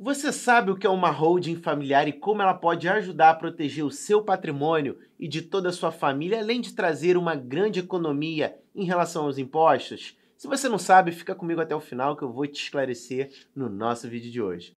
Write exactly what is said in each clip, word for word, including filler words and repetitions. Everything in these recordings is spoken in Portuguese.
Você sabe o que é uma holding familiar e como ela pode ajudar a proteger o seu patrimônio e de toda a sua família, além de trazer uma grande economia em relação aos impostos? Se você não sabe, fica comigo até o final que eu vou te esclarecer no nosso vídeo de hoje.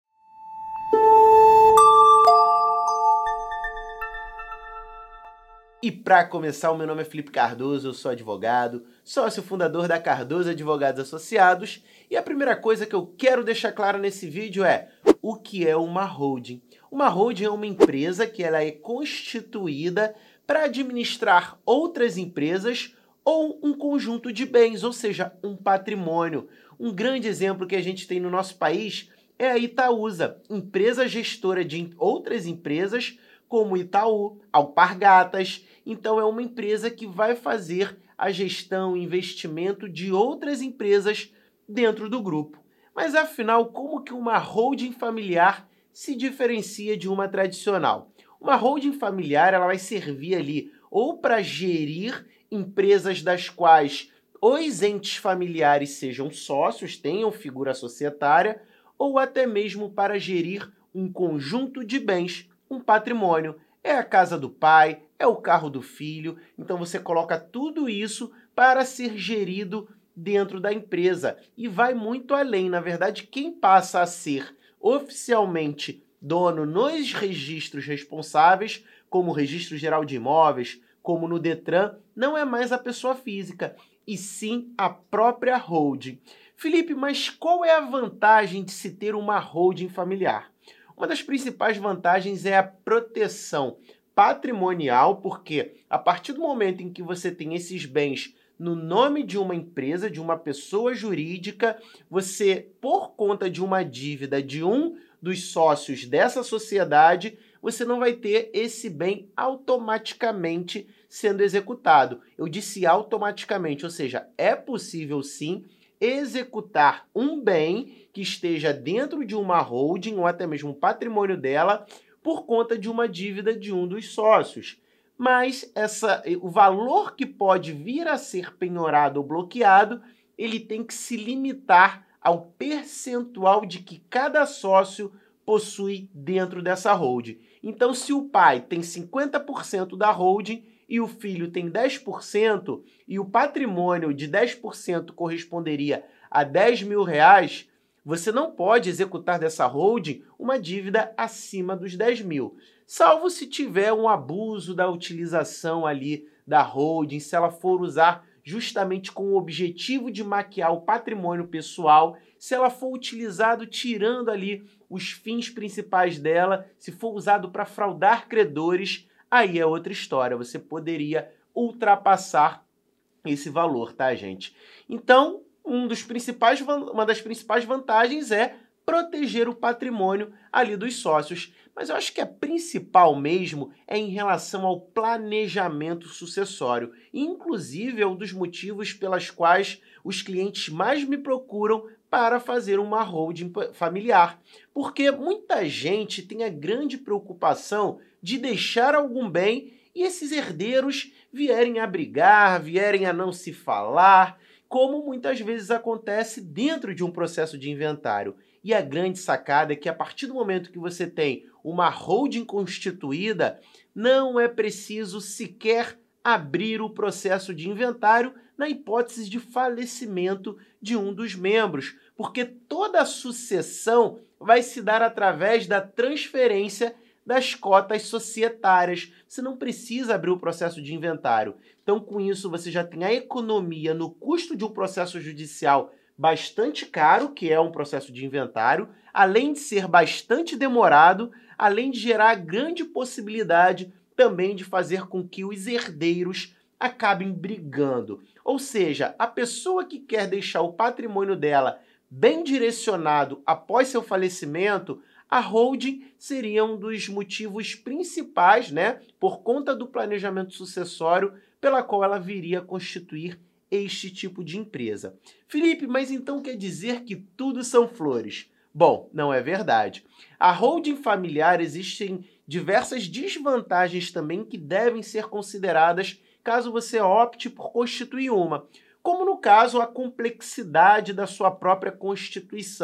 E para começar, o meu nome é Felipe Cardoso, eu sou advogado, sócio fundador da Cardoso Advogados Associados, e a primeira coisa que eu quero deixar claro nesse vídeo é o que é uma holding. Uma holding é uma empresa que ela é constituída para administrar outras empresas ou um conjunto de bens, ou seja, um patrimônio. Um grande exemplo que a gente tem no nosso país é a Itaúsa, empresa gestora de outras empresas como Itaú, Alpargatas. Então é uma empresa que vai fazer a gestão e investimento de outras empresas dentro do grupo. Mas afinal, como que uma holding familiar se diferencia de uma tradicional? Uma holding familiar ela vai servir ali ou para gerir empresas das quais os entes familiares sejam sócios, tenham figura societária, ou até mesmo para gerir um conjunto de bens, um patrimônio. É a casa do pai, é o carro do filho, então você coloca tudo isso para ser gerido dentro da empresa e vai muito além. Na verdade, quem passa a ser oficialmente dono nos registros responsáveis, como o Registro Geral de Imóveis, como no Detran, não é mais a pessoa física, e sim a própria holding. Felipe, mas qual é a vantagem de se ter uma holding familiar? Uma das principais vantagens é a proteção patrimonial, porque a partir do momento em que você tem esses bens no nome de uma empresa, de uma pessoa jurídica, você, por conta de uma dívida de um dos sócios dessa sociedade, você não vai ter esse bem automaticamente sendo executado. Eu disse automaticamente, ou seja, é possível sim executar um bem que esteja dentro de uma holding ou até mesmo um patrimônio dela por conta de uma dívida de um dos sócios. Mas essa, o valor que pode vir a ser penhorado ou bloqueado, ele tem que se limitar ao percentual de que cada sócio possui dentro dessa holding. Então, se o pai tem cinquenta por cento da holding e o filho tem dez por cento, e o patrimônio de dez por cento corresponderia a dez mil reais, você não pode executar dessa holding uma dívida acima dos dez mil. Salvo se tiver um abuso da utilização ali da holding, se ela for usar justamente com o objetivo de maquiar o patrimônio pessoal, se ela for utilizado tirando ali os fins principais dela, se for usado para fraudar credores, aí é outra história, você poderia ultrapassar esse valor, tá, gente? Então, um dos principais, uma das principais vantagens é proteger o patrimônio ali dos sócios. Mas eu acho que a principal mesmo é em relação ao planejamento sucessório. Inclusive, é um dos motivos pelas quais os clientes mais me procuram para fazer uma holding familiar. Porque muita gente tem a grande preocupação de deixar algum bem e esses herdeiros vierem a brigar, vierem a não se falar, como muitas vezes acontece dentro de um processo de inventário. E a grande sacada é que a partir do momento que você tem uma holding constituída, não é preciso sequer abrir o processo de inventário na hipótese de falecimento de um dos membros, porque toda a sucessão vai se dar através da transferência das cotas societárias. Você não precisa abrir o processo de inventário. Então, com isso, você já tem a economia no custo de um processo judicial bastante caro, que é um processo de inventário, além de ser bastante demorado, além de gerar a grande possibilidade também de fazer com que os herdeiros acabem brigando. Ou seja, a pessoa que quer deixar o patrimônio dela bem direcionado após seu falecimento, a holding seria um dos motivos principais, né, por conta do planejamento sucessório, pela qual ela viria a constituir este tipo de empresa. Felipe, mas então quer dizer que tudo são flores? Bom, não é verdade. A holding familiar existem diversas desvantagens também que devem ser consideradas caso você opte por constituir uma, como no caso a complexidade da sua própria constituição.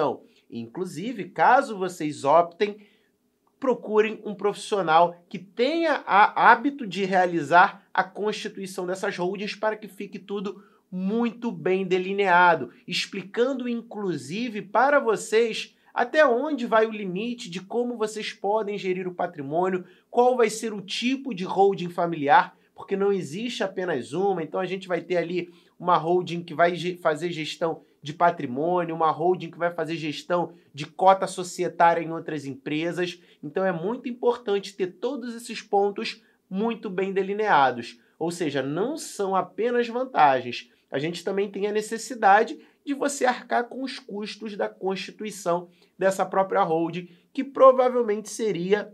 Inclusive, caso vocês optem, procurem um profissional que tenha a hábito de realizar a constituição dessas holdings para que fique tudo muito bem delineado, explicando inclusive para vocês até onde vai o limite de como vocês podem gerir o patrimônio, qual vai ser o tipo de holding familiar, porque não existe apenas uma, então a gente vai ter ali uma holding que vai fazer gestão de patrimônio, uma holding que vai fazer gestão de cota societária em outras empresas. Então é muito importante ter todos esses pontos muito bem delineados. Ou seja, não são apenas vantagens. A gente também tem a necessidade de você arcar com os custos da constituição dessa própria holding, que provavelmente seria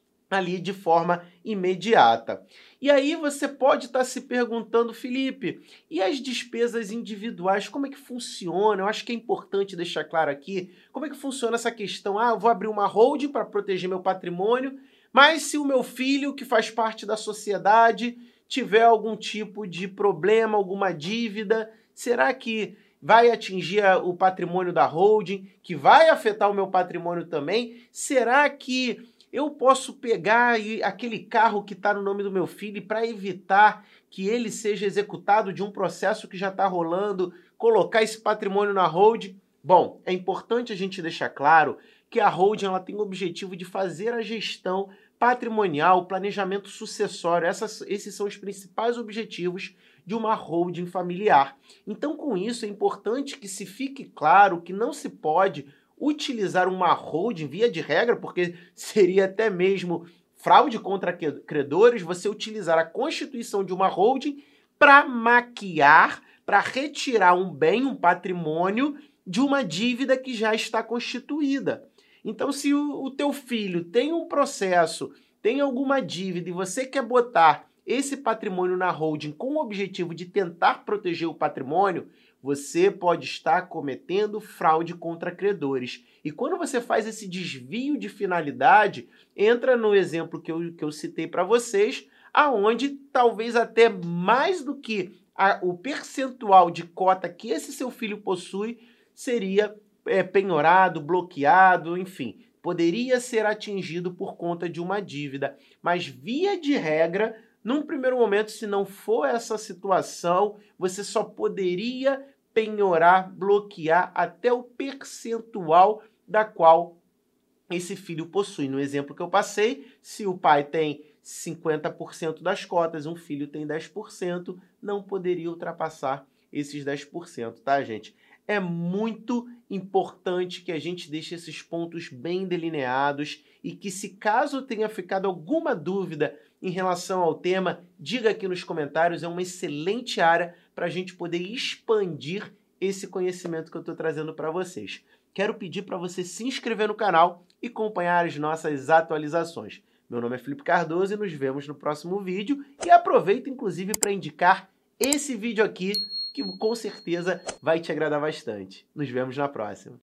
ali de forma imediata. E aí você pode estar se perguntando, Felipe, e as despesas individuais, como é que funciona? Eu acho que é importante deixar claro aqui como é que funciona essa questão. Ah, eu vou abrir uma holding para proteger meu patrimônio, mas se o meu filho, que faz parte da sociedade, tiver algum tipo de problema, alguma dívida, será que vai atingir o patrimônio da holding, que vai afetar o meu patrimônio também? Será que eu posso pegar aquele carro que está no nome do meu filho para evitar que ele seja executado de um processo que já está rolando, colocar esse patrimônio na holding? Bom, é importante a gente deixar claro que a holding ela tem o objetivo de fazer a gestão patrimonial, planejamento sucessório. Essas, esses são os principais objetivos de uma holding familiar. Então, com isso, é importante que se fique claro que não se pode utilizar uma holding, via de regra, porque seria até mesmo fraude contra credores, você utilizar a constituição de uma holding para maquiar, para retirar um bem, um patrimônio de uma dívida que já está constituída. Então, se o, o teu filho tem um processo, tem alguma dívida e você quer botar esse patrimônio na holding com o objetivo de tentar proteger o patrimônio, você pode estar cometendo fraude contra credores. E quando você faz esse desvio de finalidade, entra no exemplo que eu, que eu citei para vocês, aonde talvez até mais do que a, o percentual de cota que esse seu filho possui seria é, penhorado, bloqueado, enfim, poderia ser atingido por conta de uma dívida. Mas, via de regra, num primeiro momento, se não for essa situação, você só poderia penhorar, bloquear até o percentual da qual esse filho possui. No exemplo que eu passei, se o pai tem cinquenta por cento das cotas, um filho tem dez por cento, não poderia ultrapassar esses dez por cento, tá, gente? É muito importante que a gente deixe esses pontos bem delineados e que, se caso tenha ficado alguma dúvida em relação ao tema, diga aqui nos comentários. É uma excelente área para a gente poder expandir esse conhecimento que eu estou trazendo para vocês. Quero pedir para você se inscrever no canal e acompanhar as nossas atualizações. Meu nome é Felipe Cardoso e nos vemos no próximo vídeo. E aproveito, inclusive, para indicar esse vídeo aqui, que com certeza vai te agradar bastante. Nos vemos na próxima.